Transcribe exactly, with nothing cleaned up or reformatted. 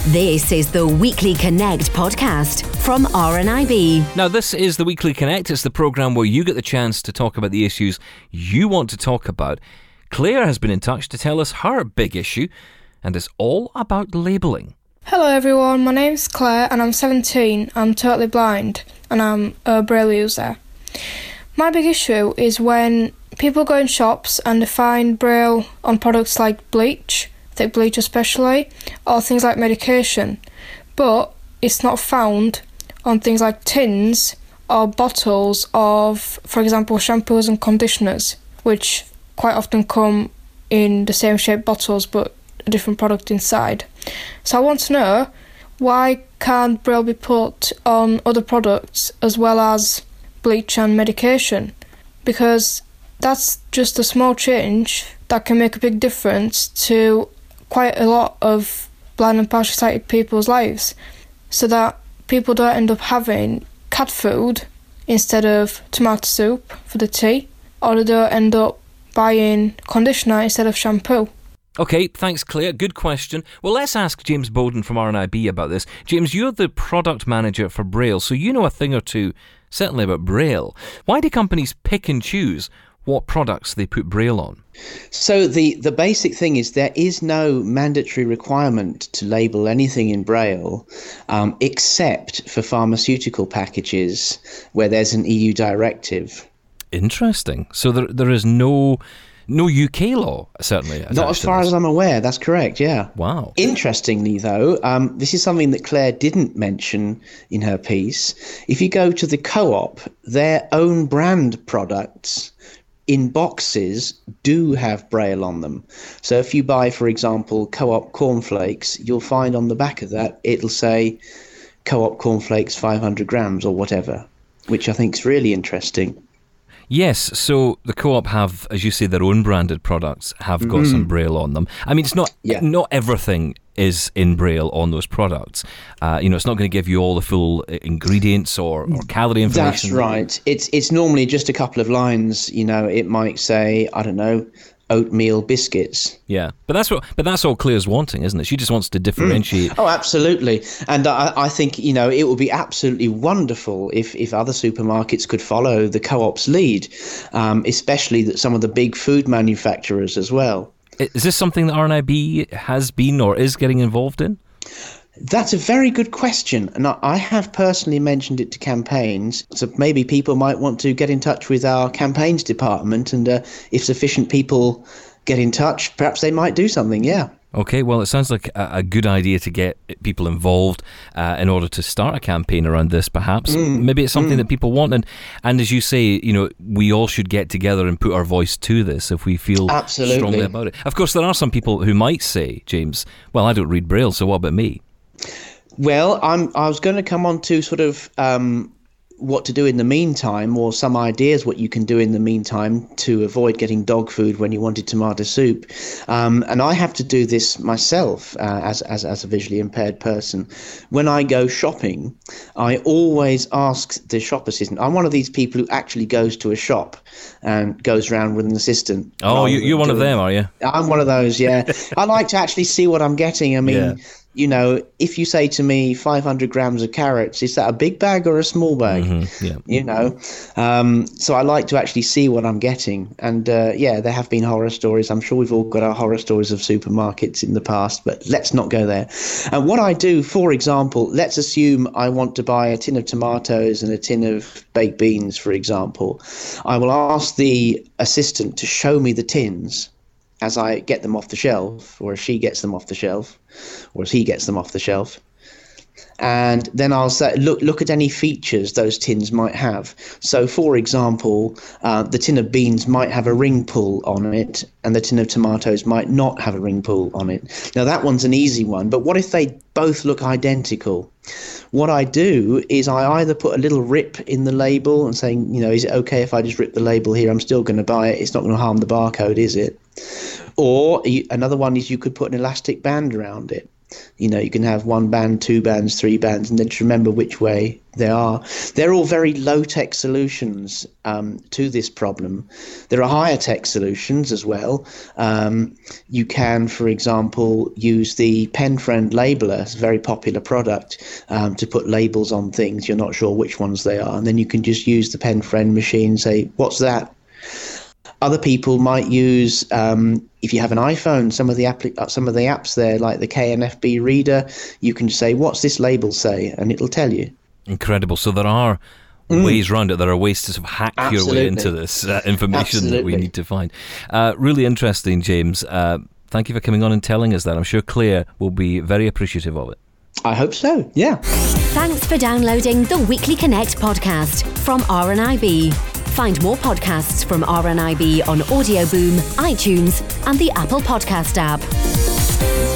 This is the Weekly Connect podcast from R N I B. Now, this is the Weekly Connect. It's the programme where you get the chance to talk about the issues you want to talk about. Claire has been in touch to tell us her big issue, and it's all about labelling. Hello everyone, my name's Claire and I'm seventeen. I'm totally blind and I'm a Braille user. My big issue is when people go in shops and they find Braille on products like bleach, thick bleach especially, or things like medication, but it's not found on things like tins or bottles of, for example, shampoos and conditioners, which quite often come in the same shaped bottles but a different product inside. So I want to know, why can't Braille be put on other products as well as bleach and medication? Because that's just a small change that can make a big difference to quite a lot of blind and partially sighted people's lives, so that people don't end up having cat food instead of tomato soup for the tea, or they don't end up buying conditioner instead of shampoo. OK, thanks Claire, good question. Well, let's ask James Bowden from R N I B about this. James, you're the product manager for Braille, so you know a thing or two, certainly about Braille. Why do companies pick and choose what products they put Braille on? So the, the basic thing is there is no mandatory requirement to label anything in Braille um, except for pharmaceutical packages where there's an E U directive. Interesting. So there there is no no U K law, certainly. Not as far as I'm aware, that's correct, yeah. Wow. Interestingly, though, um, this is something that Claire didn't mention in her piece. If you go to the Co-op, their own brand products in boxes do have Braille on them. So if you buy, for example, Co-op cornflakes, you'll find on the back of that, it'll say Co-op cornflakes five hundred grams or whatever, which I think is really interesting. Yes, so the Co-op have, as you say, their own branded products have got mm-hmm. some Braille on them. I mean, it's not yeah. not everything is in Braille on those products. Uh, you know, it's not going to give you all the full ingredients or, or calorie information. That's right. It's it's normally just a couple of lines. You know, it might say, I don't know, oatmeal biscuits. Yeah, but that's what. But that's all Claire's wanting, isn't it? She just wants to differentiate. Mm. Oh, absolutely. And I, I think, you know, it would be absolutely wonderful if, if other supermarkets could follow the Co-op's lead, um, especially that some of the big food manufacturers as well. Is this something that R N I B has been or is getting involved in? That's a very good question, and I have personally mentioned it to campaigns, so maybe people might want to get in touch with our campaigns department, and uh, if sufficient people get in touch, perhaps they might do something, yeah. Okay, well, it sounds like a, a good idea to get people involved uh, in order to start a campaign around this, perhaps. Mm, Maybe it's something mm. that people want, and, and as you say, you know, we all should get together and put our voice to this if we feel Absolutely. strongly about it. Of course, there are some people who might say, James, well, I don't read Braille, so what about me? Well, I'm, I was going to come on to sort of um, what to do in the meantime, or some ideas what you can do in the meantime to avoid getting dog food when you wanted tomato soup. Um, and I have to do this myself uh, as, as, as a visually impaired person. When I go shopping, I always ask the shop assistant. I'm one of these people who actually goes to a shop and goes around with an assistant. Oh, you, you're one of them, are you? I'm one of those, yeah. I like to actually see what I'm getting. I mean... Yeah. You know, if you say to me five hundred grams of carrots, is that a big bag or a small bag? Mm-hmm, yeah. You know, um, so I like to actually see what I'm getting. And uh, yeah, there have been horror stories. I'm sure we've all got our horror stories of supermarkets in the past, but let's not go there. And what I do, for example, let's assume I want to buy a tin of tomatoes and a tin of baked beans, for example. I will ask the assistant to show me the tins as I get them off the shelf, or as she gets them off the shelf, or as he gets them off the shelf. And then I'll say, look, look at any features those tins might have. So, for example, uh, the tin of beans might have a ring pull on it, and the tin of tomatoes might not have a ring pull on it. Now, that one's an easy one, but what if they both look identical? What I do is I either put a little rip in the label and saying, you know, is it okay if I just rip the label here? I'm still going to buy it. It's not going to harm the barcode, is it? Or another one is you could put an elastic band around it. You know, you can have one band, two bands, three bands, and then to remember which way they are. They're all very low-tech solutions um, to this problem. There are higher-tech solutions as well. Um, you can, for example, use the PenFriend labeler. It's a very popular product um, to put labels on things. You're not sure which ones they are. And then you can just use the PenFriend machine and say, what's that? Other people might use, um, if you have an iPhone, some of the app- some of the apps there, like the K N F B reader, you can say, what's this label say? And it'll tell you. Incredible. So there are mm. ways around it. There are ways to sort of hack Absolutely. your way into this uh, information Absolutely. that we need to find. Uh, really interesting, James. Uh, thank you for coming on and telling us that. I'm sure Claire will be very appreciative of it. I hope so, yeah. Thanks for downloading the Weekly Connect podcast from R N I B. Find more podcasts from R N I B on Audio Boom, iTunes, and the Apple Podcast app.